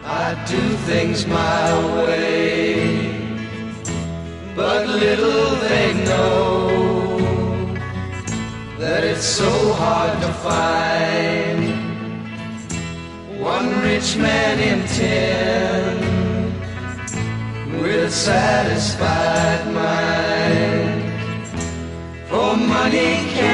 I do things my way, but little they know that it's so hard to find one rich man in 10 with a satisfied mind. For money can